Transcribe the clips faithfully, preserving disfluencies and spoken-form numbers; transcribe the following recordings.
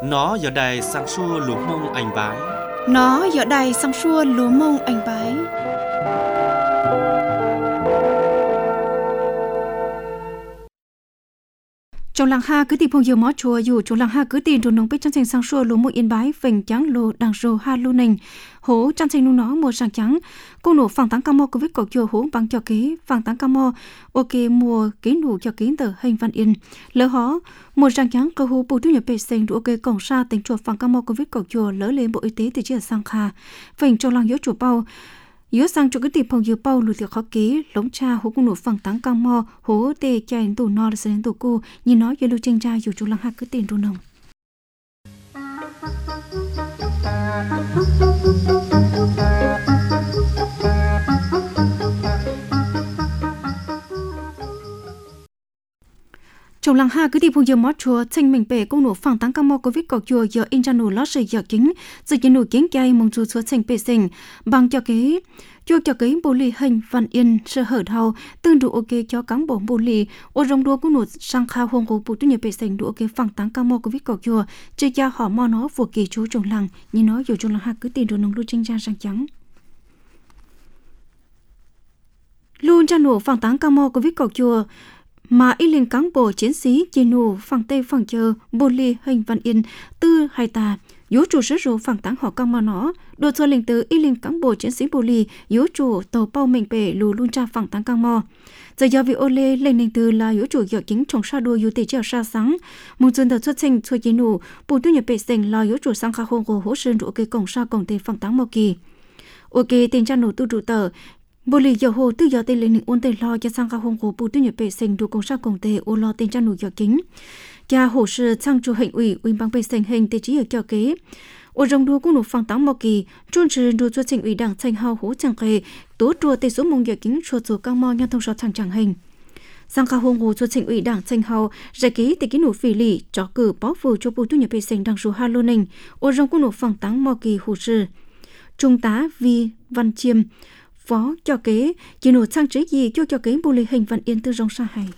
Nó giờ đây sang xua lúa mông anh bái. Nó giờ đây sang xua lúa mông anh bái. Trong làng ha cứ tìm phong nhiều mó chùa dù trong làng ha cứ tìm đồ nông bích trắng xanh sang xua lúa mông yên bái vành trắng lô đằng rô ha lô nành hố trắng xanh lúa nó mùa sang trắng cô nổ phẳng táng cam mò covid cổ chùa hố bằng cho kế phẳng táng cam mò ok mùa kế nổ cho kế tờ hình văn yên lỡ hó mùa sang trắng cơ hố bù thu nhập bề xanh đủ ok cổng sa tính chùa phẳng cam mò covid cổ chùa lỡ lên bộ y tế từ chia sang kha vành trong làng yếu chùa bao yếu sang cho cái tìm phong nhiều bao lùi thiệt khó ký lống cha hố cũng nổ phẳng táng cam mò hố tê chạy tủ no là đến tủ cô nhìn nói về lưu tranh ra dù trong làng ha cứ tiền đồ nông. Trong làng ha cứ tìm phong nhiều mót chùa tranh mình bể công nổ phẳng táng cam mò covid cổ chùa giờ in ra nổ lót sợi giờ kính dự kiến nổ kiến chay mong chú chúa tranh bể sình bằng cho cái chua cho cái bồ lì hình văn yên sơ hở đầu tương đủ ok cho cán bộ bồ lì ô rong đua cũng nổ sang kha hông của bộ tuyên nhập bể sình đủ ok phẳng táng cam mò covid cổ chùa chơi cha họ mò nó vừa kỳ chú trong làng như nói dù trong làng ha cứ tìm đồ nông lưu tranh ra sang trắng luôn cha nổ phẳng táng cam mò covid cổ chùa mà y lên cán bộ chiến sĩ chỉ nổ phẳng tây phẳng chờ bồ lì hình văn yên tư hai tà yếu chủ sử dụng phẳng táng họ cam mà nó đồ cho linh từ y lên cán bộ chiến sĩ bồ lì yếu chủ tàu bao mình bể lù luôn cha phẳng táng cam mò giờ do vị ô lê lên linh từ là yếu chủ dọ chính trong sa đua yếu tề chờ sa sáng một dân đầu xuất sinh cho chỉ nổ bộ tư nhập bể sình là yếu chủ sang kha hông của hỗ sơn độ cây cổng sa cổng tề phẳng táng mò kỳ ok tiền cha nổ tu trụ tờ bồ lì giờ hồ tư giờ tây lên ôn tây lo cho sang kha hông của bộ tư nhập bể sình đủ cổng sa cổng tề ô lo tiền cha nổ dọ chính cha hồ sư sang chủ hình ủy ủy ban bể sình hình tề chỉ ở cho kế ô rong đua cũng nổ phẳng táng mò kỳ trôn trừ đua cho trình ủy đảng tranh hao hố chẳng kề tố đua tây số mông dọ chính cho số căng mò nhân thông số chẳng chẳng hình sang kha hông hồ cho trình ủy đảng tranh hao giải ký tề ký nổ phỉ lì cho cử bó phù cho bộ tư nhập bể sình đằng số hai lô ninh ô rong cũng nổ phẳng táng mò kỳ hồ sư trung tá Vi Văn Chiêm phó cho kế chỉ nổ sang chế gì cho cho kế bồ lì hình văn yên tư rong sa hay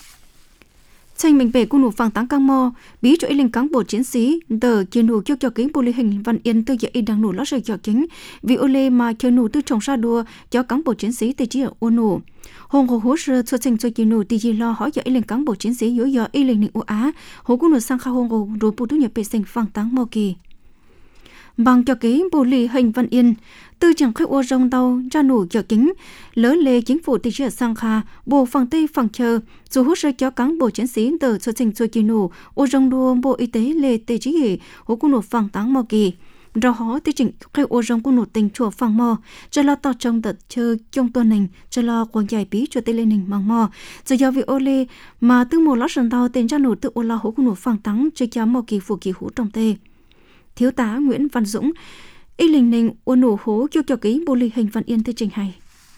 tranh mình bể cũng nổ phẳng táng cam mò bí cho y linh cán bộ chiến sĩ tờ chỉ nổ cho cho kế bồ lì hình văn yên tư giờ y đang nổ lót rời cho chính vì ô lê mà chơi nổ tư trồng sa đua cho cán bộ chiến sĩ tê chỉ ở ô nổ hồng hồ hố sơ cho tranh cho chỉ nổ tê chỉ lo hỏi giờ y linh cán bộ chiến sĩ yếu giờ y linh định ô á hồ cũng nổ sang kha hồng hồ rồi bộ tu nhập bể sinh phẳng táng mò kỳ bằng cho kế bồ lì hình văn yên tư chẳng khách ô rong tàu ra nổ giờ kính lỡ lê chính phủ tây chưa sang kha bộ phẳng tây phẳng chờ dù hút rơi cho cán bộ chiến sĩ tờ cho trình cho kỳ nổ ô rong đua bộ y tế lê tây chỉ hệ hố cũng nổ phẳng táng mò kỳ rồi họ tây chỉnh khách ô rong cũng nổ tình chùa phẳng mò cho lo to trong đợt chơi trong tuần này cho lo quần dài bí cho tây lên hình bằng mò giờ do vị ô lê mà tư một lót sần tàu tên ra nổ tự ô lo hố cũng nổ phẳng táng chơi cha mò kỳ phủ kỳ hú trong tê thiếu tá Nguyễn Văn Dũng y linh ninh uốn nổ hố cho cho ký bồ lì hình văn yên tây trình hay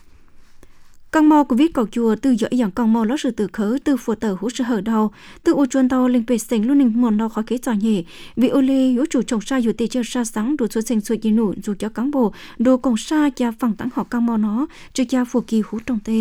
căng mò của viết cầu chùa từ dõi dạng căng mò lót sự từ khớ từ phù tờ hú sự hở đầu từ ô chuan tàu linh bể sình luôn ninh mòn nó khó kế trò nhỉ vì ô lê yếu chủ trồng sa yếu tê chơi sa sáng đồ số sinh suy nụ dù cho cán bộ đồ cổng sa cha phẳng táng họ căng mò nó cho cha phù kỳ hú trong tê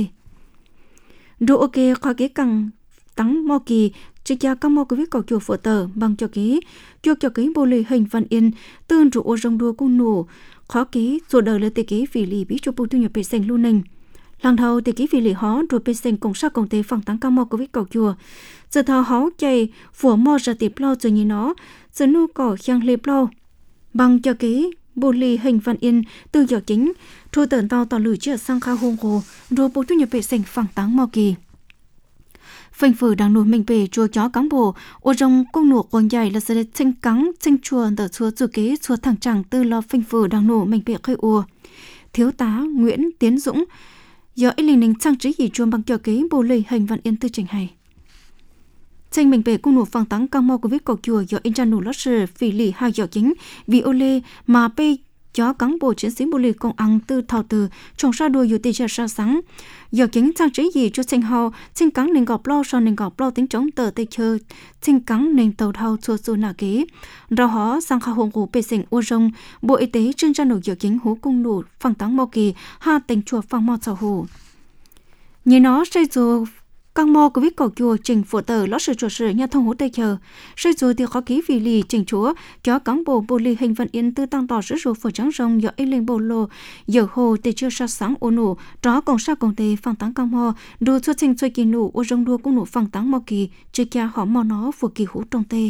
đồ ok khó kế căng táng mò kỳ chỉ cha cam mò của viết cầu chùa phở tờ bằng cho ký cho cho ký bồ lì hình văn yên tương trụ ô rong đua cung nổ khó ký rồi đời là tê ký vì lì bí cho bộ tu nhập bể sình luôn ninh lần đầu tê ký vì lì hó rồi bể sình cùng sa cùng tê phẳng táng cam mò của viết cầu chùa giờ thao hó chạy phủa mò ra tiệp lo rồi như nó giờ nu cỏ khang lê lo bằng cho ký bồ lì hình văn yên từ giờ chính thôi tận tao tao lử chưa sang kha hông hồ rồi bộ tu nhập bể sình phẳng táng mò kỳ phanh phở đang nổi mình về chùa chó cán bộ ô rong công nổ quần dài là sẽ tranh cắn tranh chùa đỡ chùa chùa kế chùa thẳng chẳng tư lo phanh phở đang nổ mình về khơi ua thiếu tá Nguyễn Tiến Dũng giờ ý linh ninh trang trí gì chùa bằng chùa kế bồ lì hình văn yên tư trình hay tranh mình về công nổ phẳng táng cam mò của viết cầu chùa giờ in ra nổ lót sờ phỉ lì hai giờ chính vì ô lê mà bê cho cán bộ chiến sĩ bồ lì công ăn từ thảo từ trồng sa đuôiอยู่ตีเช้าsáng giờ chính trang trí gì cho sinh hào sinh cắn nên gọp lo sau nên gọp lo tính chống tờ tây chơi sinh cắn nên tàu thao chua chua nà kế rồi họ sang khảo hồng của bề sinh ô rong bộ y tế trên trang nổi giờ chính hú cung nổ phẳng táng mò kỳ ha tình chùa phẳng mò chào hồ như nó xây dù căng mò của viết cầu chùa trình phổ tờ lót sự chủ sự nhà thông hữu tây chờ xây dù thì khó ký vì lì trình chúa cho cán bộ bồ lì hình vận yên tư tăng tỏ sự dù phổ trắng rồng do in lên bồ lô giờ hồ tê chưa sa sáng ô nụ đó còn sa còn tê phăng táng căng mò đồ xuất trình xoay kỳ nụ ô rong đua cũng nụ phăng táng mò kỳ chưa kia họ mò nó phổ kỳ hữu trong tê.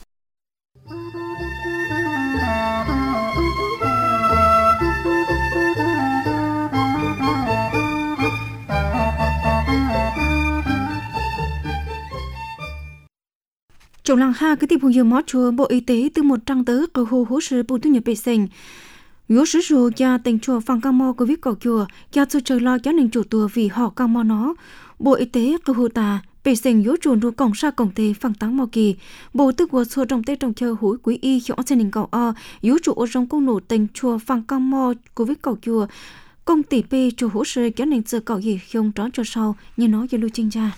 Trong làng ha cái tiếp hùng mót chùa Bộ Y tế từ một trang tớ cầu hồ hỗ trợ bộ thu nhập bệ sinh. Yếu sử dụng cho tình chùa phang cam mò của viết cầu chùa cho sự trời lo cho nên chủ tùa vì họ cam mò nó. Bộ Y tế cầu hồ ta bệ sinh yếu chuồn đồ cổng sa cổng tê phang táng mò kỳ. Bộ tư của số trong tê trong chờ hối quý y cho gia đình cầu o yếu chủ ở trong công nổ tình chùa phang cam mò của viết cầu chùa. Công tỷ p chủ hỗ trợ cho nên sự cầu gì không đó cho sau như nó cho lưu trình ra.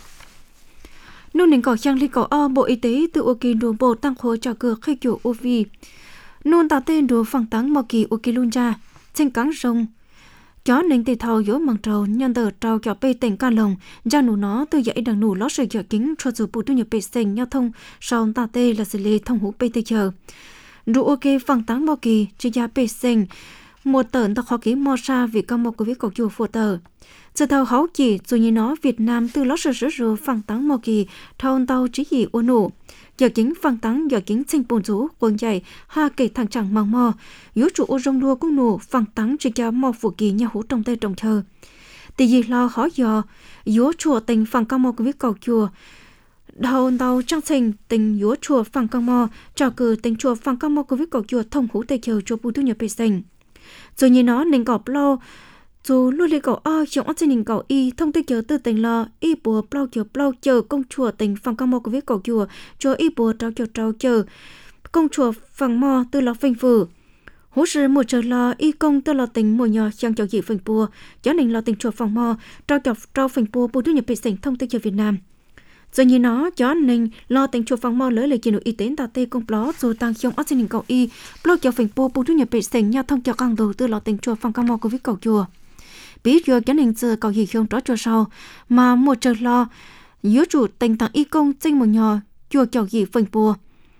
Nô nền cỏ trang lý cỏ o Bộ Y tế từ ô kỳ đồ bộ tăng khối cho cửa khai kiểu ô vi. Nôn tạo tên đồ phẳng táng mò kỳ ô kỳ luôn ra. Trên cắn rồng. Chó nền tê thầu dỗ măng trầu nhân tờ trầu cho bê tỉnh ca lồng. Ra nụ nó từ dãy đằng nụ lót sợi dọ kính cho dù bộ tu nhập bê sinh nhau thông sau tạo tê là xử lý thông hữu bê tê chờ. Đủ ô kỳ phẳng táng mò kỳ cho giá bê sinh. Một tờn ta khó ký mò xa vì con mò của viết cầu chùa phổ tờ. Sự thầu hấu chỉ dù như nó Việt Nam từ lót sơ sơ sơ phẳng táng mò kỳ thôn tàu trí gì ô nụ. Giờ kính phẳng táng giờ kính sinh bồn rú quần dày ha kể thằng chẳng mong mò. Yếu trụ ô rong đua cũng nụ phẳng táng chỉ cho mò phụ kỳ nhà hữu trong tay đồng thơ. Tỷ gì lo khó dò yếu chùa tình phẳng cao mò của viết cầu chùa. Thôn tàu trang sinh tình yếu chùa phẳng cao mò trò cử tình chùa phẳng cao mò của viết cầu chùa thông hữu tây chờ cho bù thu nhập bê sinh. Rồi như nó nên gọp lâu dù lưu lì cầu o trong ốc ninh cầu y thông tin chờ từ tỉnh lo y bùa plau chờ plau chờ công chùa tỉnh phòng cam mò của viết cầu chùa cho y bùa trao chờ trao chờ công chùa phòng mò từ lo phình phử hỗ trợ một chờ lo y công từ lo tỉnh mùa nhỏ chẳng chờ gì phình bùa cho nên lo tỉnh chùa phòng mò trao chờ trao phình bùa bùa thu nhập bị tỉnh thông tin chờ Việt Nam. Rồi như nó cho nên lo tỉnh chùa phòng mò lỡ lời kiến y tế ta tê công pló rồi tăng trong ốc ninh cầu y plau chờ phình bùa bùa thu nhập bị tỉnh nhau thông chờ càng đầu từ lo tỉnh chùa phòng cam mò của viết cầu chùa. Biết do cái nên giờ cầu gì không đó cho sau mà một trời lo yếu chủ tình tặng y công trên một nhỏ chùa cầu gì phình bùa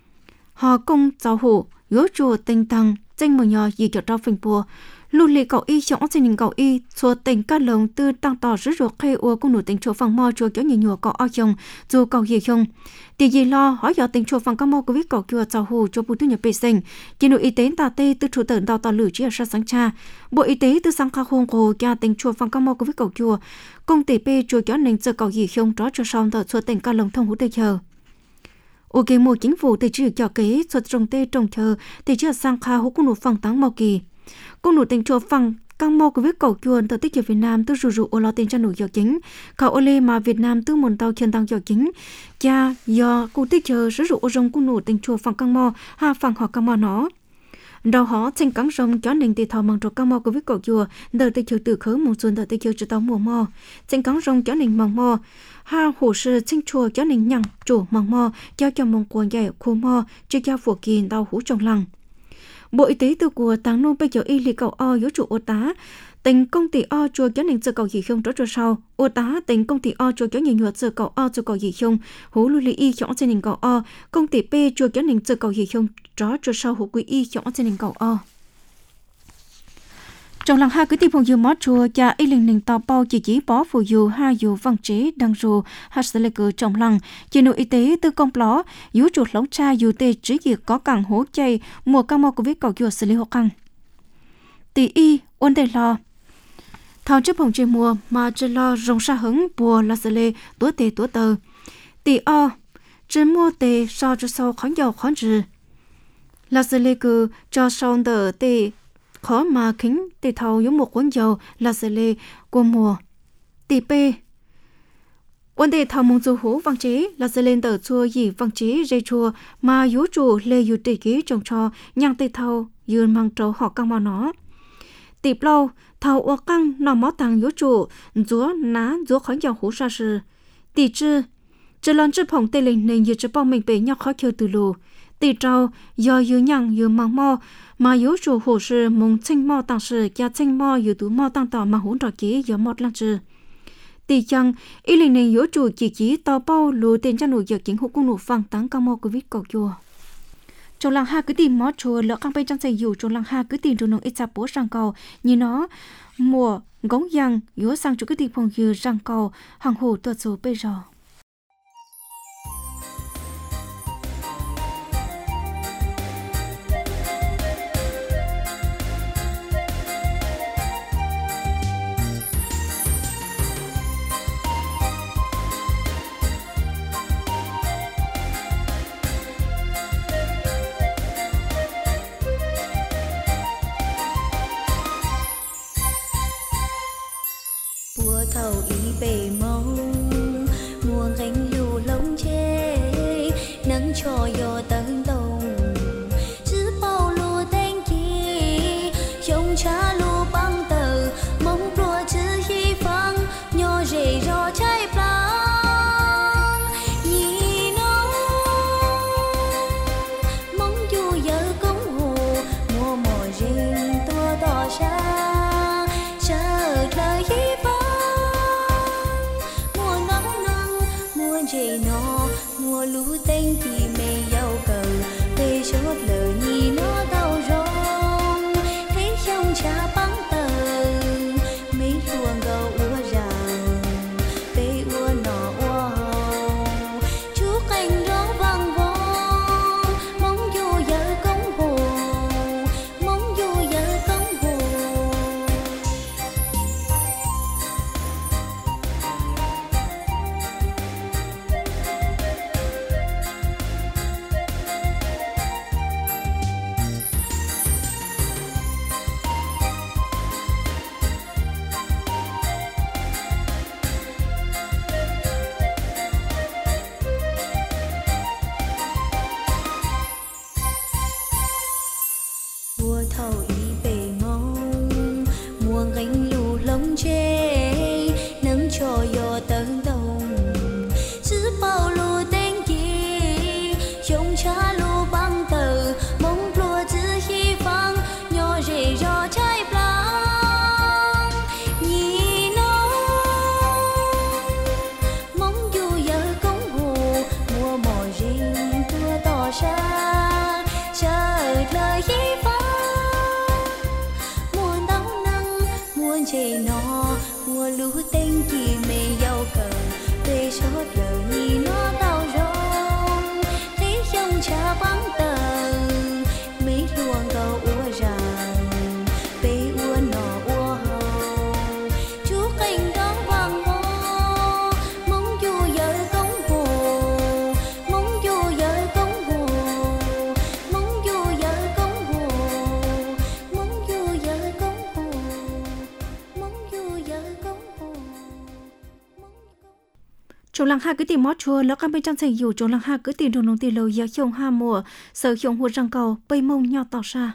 họ công giáo hộ yếu chủ tình tặng trên một nhỏ gì cho trao phình bùa luôn lì cầu y trong gia đình cầu y chùa tình các lồng từ tăng tỏ rất ruột khe ua cũng nổi tình chùa phòng mò chùa kéo nhiều nhiều cầu ao chồng dù cầu gì không thì gì lo hỏi giờ tình chùa phòng cam mò của viết cầu chùa giáo hộ cho bộ thu nhập bê sinh chỉ nội y tế tà tê từ chủ tận đào tạo lử chỉ ở sa sáng cha Bộ Y tế từ sang khang hôn cổ cho tình chùa phòng cam mò của viết cầu chùa công tỷ p chùa kéo nền giờ cầu gì không đó cho sau tờ chùa tình các lồng thông hữu tây chờ ok một chính phủ từ chỉ cho kế chùa trồng tê trồng chờ thì chưa sang khang hữu cũng nổi phòng táng mò kỳ cũng nổi tình chùa phòng cam mò của viết cầu chùa từ tích chùa Việt Nam từ rủ rủ ô lo tiền cho nổi giờ chính khảo ô lê mà Việt Nam từ một tàu thiên tăng giờ chính cha do cụ tích chờ rủ rủ ô rong cũng nổi tình chùa phòng cam mò ha phòng họ cam mò nó đầu họ trên cắn rong cho nên tê thò măng trò cam mò của viết cầu chùa đợt tê chờ từ khớ một xuân đợt tê chờ cho tàu mùa mò trên cắn rong cho nên măng mò ha hồ sơ trên chùa cho nên nhằng chủ măng mò cho cho măng quần dày khô mò cho cho phổ kỳ đau hú trong lăng. Bộ Y tế từ của táng nô bây giờ y lì cầu o yếu chủ ô tá tình công ty o chùa cho nên giờ cầu gì không đó cho sau ô tá tình công ty o chùa cho nhiều nhuận giờ cầu o cho cầu gì không hú lưu lý y chọn cho nên cầu o công ty p chùa cho nên giờ cầu gì không đó cho sau hú quý y chọn cho nên cầu o trong làng hai cứ tìm phong dư mót chùa cha y linh linh tàu bao chỉ chỉ bó phù dù hai dù văn chế đăng dù hai sẽ lấy cử trong làng chỉ nội y tế từ công pló yếu chuột lóng cha dù tê trí gì có càng hố chay mùa cam mò của viết cầu chùa xử lý hộ căng tỷ y ôn tê lo thao chấp hồng trên mùa mà trên lo rong sa hứng bùa là xử lý túa tê túa tờ tỷ o trên mua tê so cho sau khoáng dầu khoáng trừ là xử lý cử cho sau tờ tê khó mà kính tê thầu giống một quán dầu là xử lý của mùa tỷ p vấn đề thầu mong du hú văn chế là xử lên tờ chua gì văn chế dây chua mà yếu chủ lê yếu tỷ ký trồng cho nhang tê thầu dường mang trâu họ căng vào nó tỷ lâu thầu ô căng nọ mó tăng yếu chủ dúa ná dúa khỏi dầu hú ra sự tỷ chư chư lần chư phỏng tê linh nên yếu chư bong mình bế nhau khó kêu từ lù tỷ trâu do yếu nhang yếu mang mò mà yếu chủ hồ sư mong chinh mò tăng sự gia chinh mò yếu tú mò tăng tỏ mà hỗn trò kế yếu mọt lăng trừ tỷ chăng ý linh này yếu chủ chỉ chỉ tàu bao lù tiền cho nụ giờ chính hữu cung nụ phẳng táng cao mò covid cầu chùa trong làng ha cứ tìm mót chùa lỡ căng bay trong giày dù trong làng ha cứ tìm trong nông ít bố sang cầu như nó mùa gống yang yếu sang chỗ cứ tìm phòng dừa răng cầu hàng hồ tuột số bây giờ thầu ý bề mông mùa gánh lù lông chê nắng cho yo tấn đồng chứ bao lù tên kia trong cha lù băng tờ mong đùa chứ hy vọng nhỏ rể rò trái băng nhìn nó mong dù giờ công hồ mùa mùa riêng tua đỏ xa chờ lời hy vọng chị nó mùa lũ tên thì mẹ giàu cờ về chốt lời nhì nó đau rong thấy trong cha bắn tờ mấy luồng gầu ua ràng về ua nọ ua hồng chú cành đó vang vong mong dù giờ công hồ mong dù giờ công hồ mùa thầu ý bề mông mùa gánh lù lông chê nắng cho yo tấn đồng chứ bao lù tên kia trong cha lù băng tờ mong lùa chứ hy vọng nhỏ rể rò trái băng nhìn nó mong dù giờ công hồ mùa mò riêng tua tỏ xa chờ lời hy vọng chị nó mùa lũ tên gì mẹ giàu cờ về chốt lời nhì nó đau rong thấy trong cha bắn tờ mấy luồng gầu ua ràng về ua nọ ua hồng chú cành đó vang vong mong dù giờ công hồ mong dù giờ công hồ mong dù giờ công hồ mong dù giờ công hồ trong làng ha cứ tìm mót chùa lỡ căng bên trong giày dù trong làng ha cứ tìm đồ nông tiền lâu giờ chồng ha mùa sở chồng hùa răng cầu bay mông nhỏ tỏ xa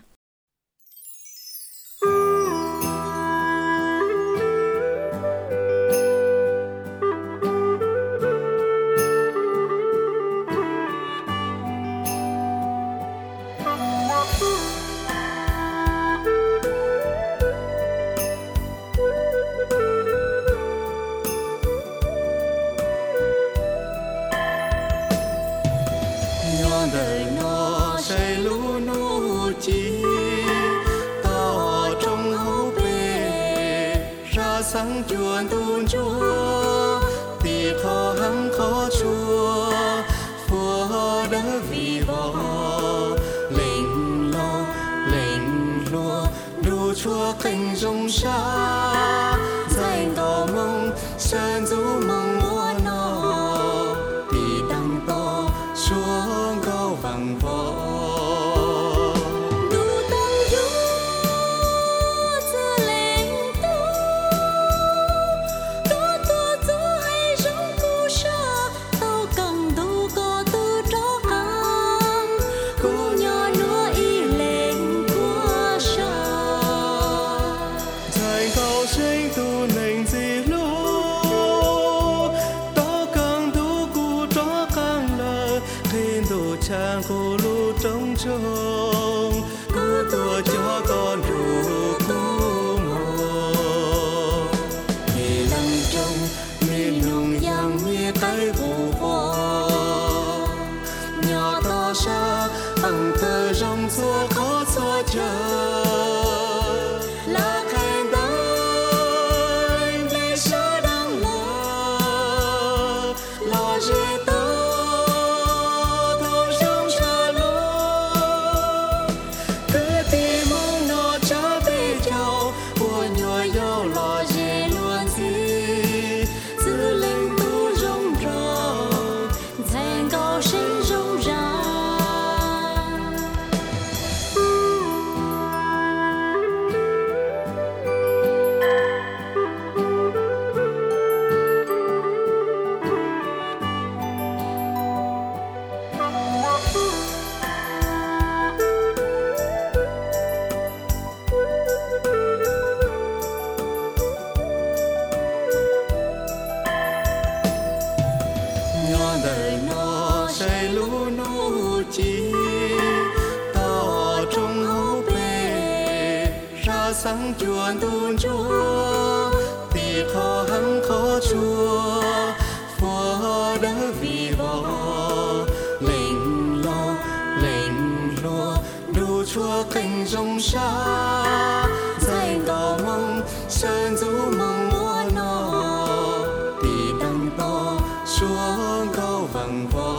đời nó say lũ nụ chi tỏ trong hố bề ra sáng chuồn tuôn chúa tì khó hăng khó chua phua đỡ vì vò lệnh lo lệnh lùa đu chúa cành rong xa dành tỏ mong sơn du mong mua nó tì đăng to xuống cao vàng vò đủ tâm du giờ lên tu có tu tu hay giống cô sa tao cần đủ có tu cho cam cô nhỏ lúa y lên qua sa dành cao đời nó say lũ nụ chi tỏ trong hố bề ra sáng chuồn tuôn chúa thì khó hăng khó chua phó đỡ vì vò lệnh lo lệnh lo đủ chúa cành rong xa dành cầu mong sơn du mong mua nó thì đằng to xuống câu vàng vò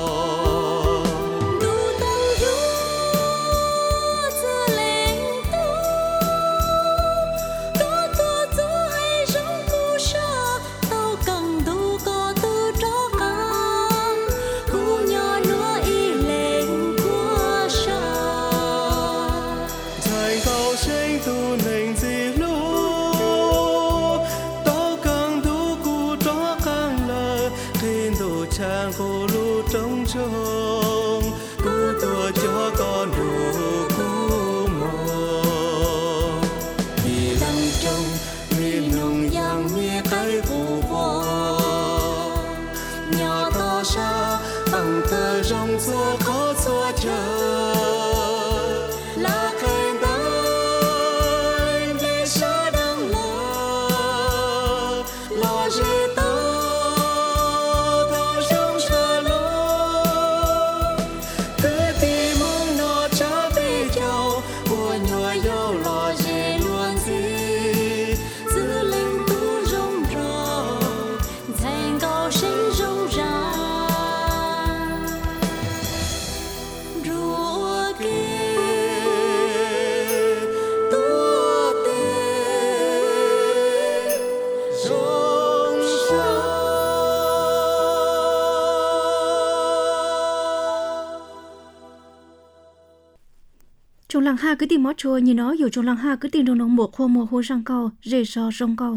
chàng cô lu trống trông cô tua cho con đủ cú mò vì lăng trông miền nồng giang mía cây phù hoa nhà to xa bằng tờ rong xua khó xua chờ là khen tới để xa đang lờ lo dễ tới trong làng ha cứ tìm mót chua như nó dù trong làng ha cứ tìm đồng nông một khô mùa hôi răng câu rê so rong câu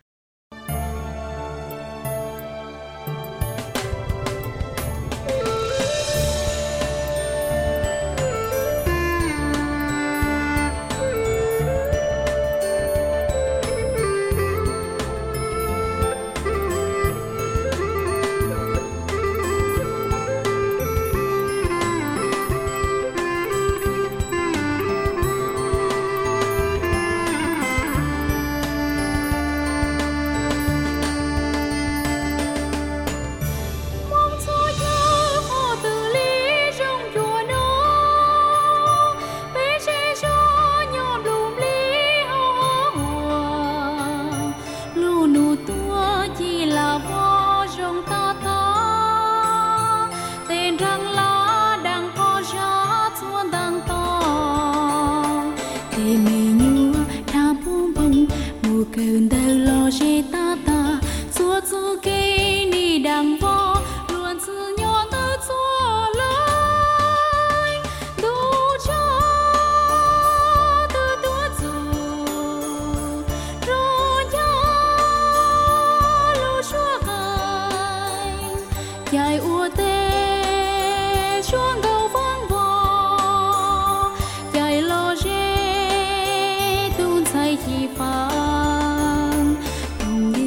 cơn đau lo che ta ta xua xua cây ni đang vo luôn sự nhỏ ta xua lại đủ cho từ tua dù rồi nhớ lu xua cài dài ua tê chuông cầu vang vò dài lo che tuôn say chi phá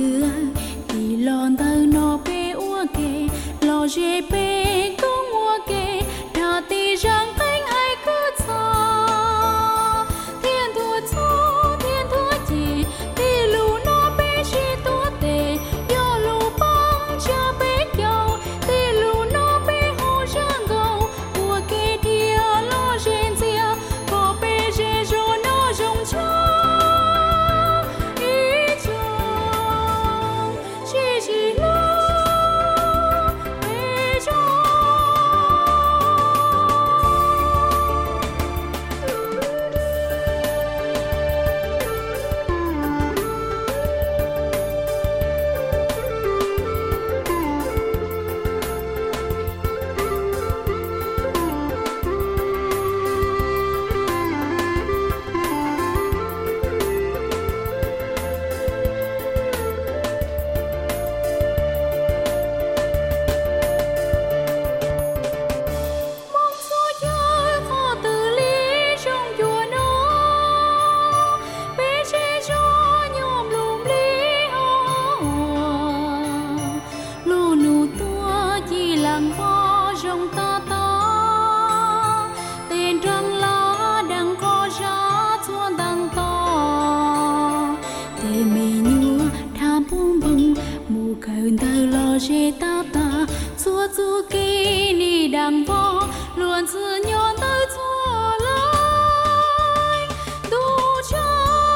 dê ta ta xua xua kỳ ni đằng võ luôn giữ nhon tới xua lại tu cha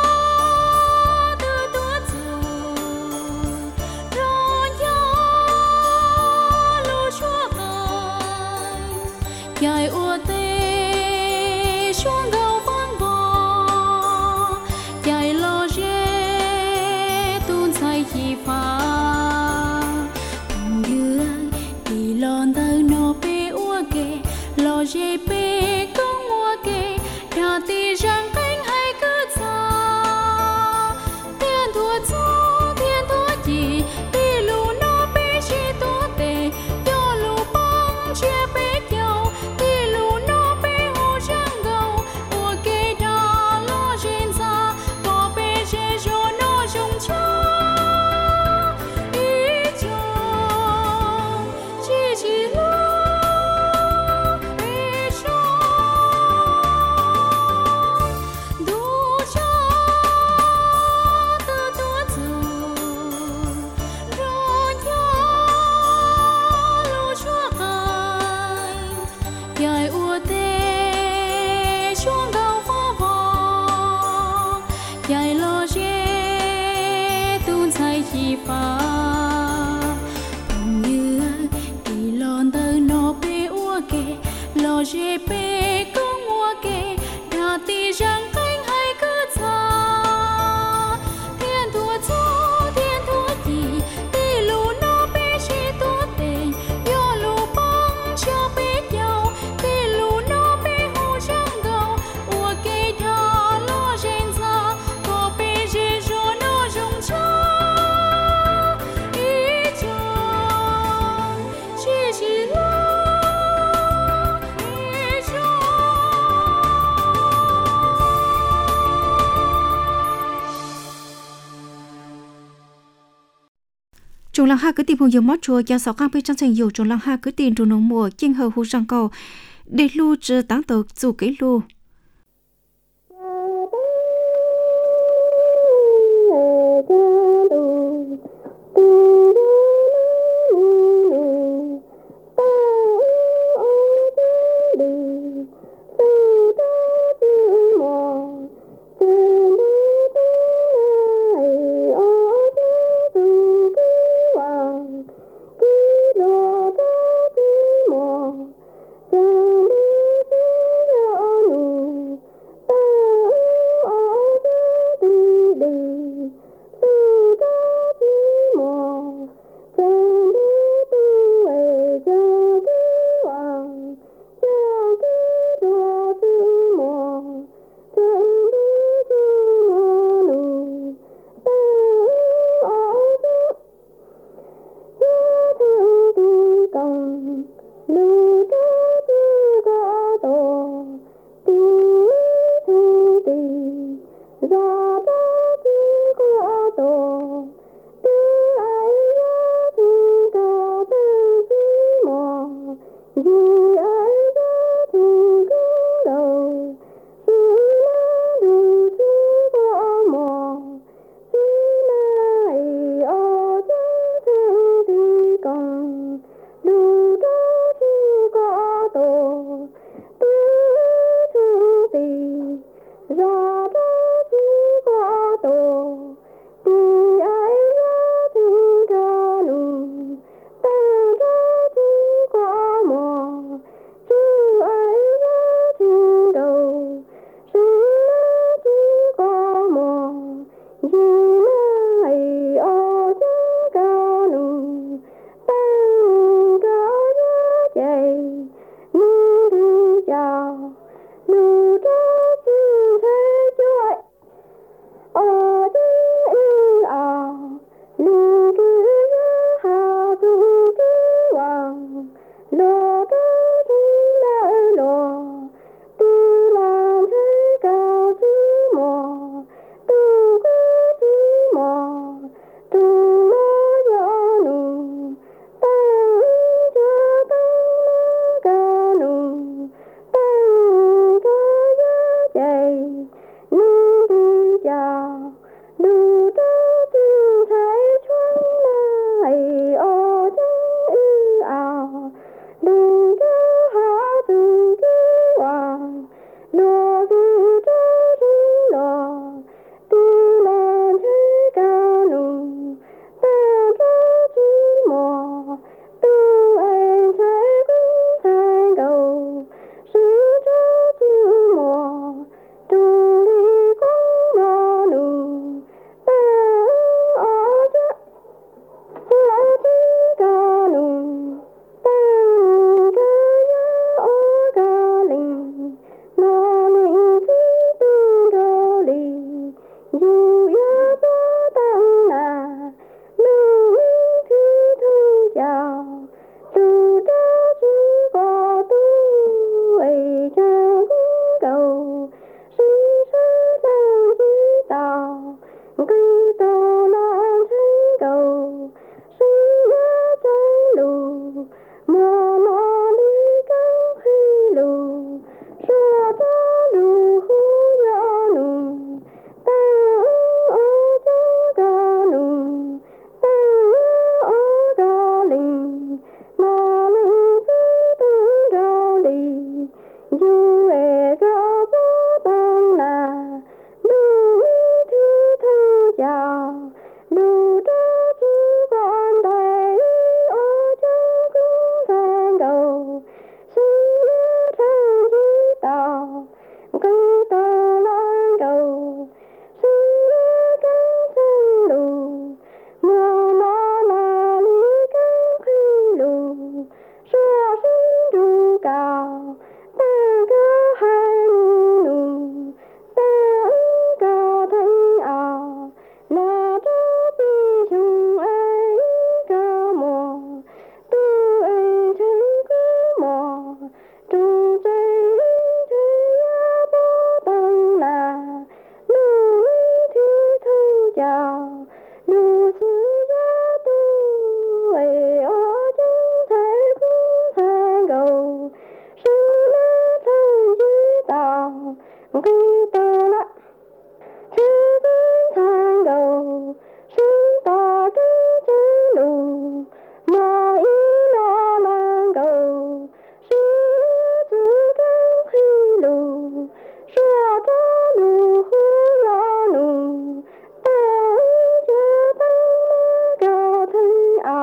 từ tua giờ rồi nhớ lu chúa ai dài ua tê xuống gầu vang bò dài lo dê tuôn say chi phá lo dê bê công mua kê đào tì răng cánh hay cứ xa thiên thua chú thiên thua gì tì lù nó bê chi tố tê cho lù băng chia bê nhau tì lù nó bê hồ răng gầu mua kê đào lo dên xa có bê dê rô nó rung cho ý chồng chi chi lù lo dê bê công mua kê đào tì răng cánh hay cứ xa thiên thua chú thiên thua gì tì lù nó bê chi tố tê yo lù băng cho bê nhau tì lù nó bê hồ răng gầu ua kê đào lo dên ra có bê dê rô nó rung cho ý chồng chi chi lo Trung lăng ha cứ tìm hồ dầu mót chùa cho sáu cam bên trong thành dầu trung lăng ha cứ tìm trung nông mùa chinh hờ hồ răng cầu để lưu trừ táng tộc dù cái lưu Hãy subscribe cho kênh Ghiền Mì Gõ để không bỏ lỡ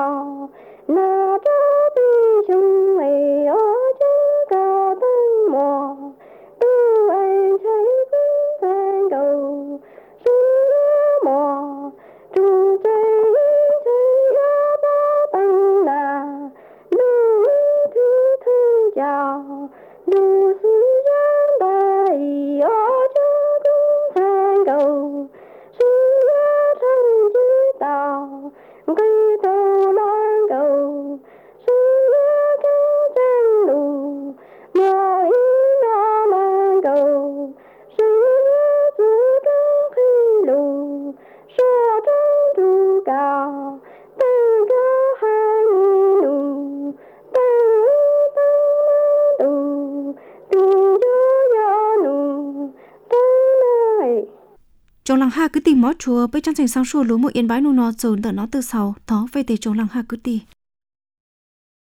cao na cho bi chung ấy ở chân cao tân mùa tu anh thấy cũng thành cầu xuân mùa trung tây tây ở ba tăng là lưu thứ thứ chào lưu sư giang đại ở chân cũng thành cầu tàu cây tàu lan cầu xuân cái chân đủ mọi nó mang cầu xuân giữa các khi lù xa trong thu cao tăng cao hai mươi nụ tăng tăng đủ tình cho gió nụ tăng này trong làng ha cứ tìm mó chùa với trang trình sang xua lúa một yên bái nu nó dồn tờ nó từ sau đó về để trong làng ha cứ tìm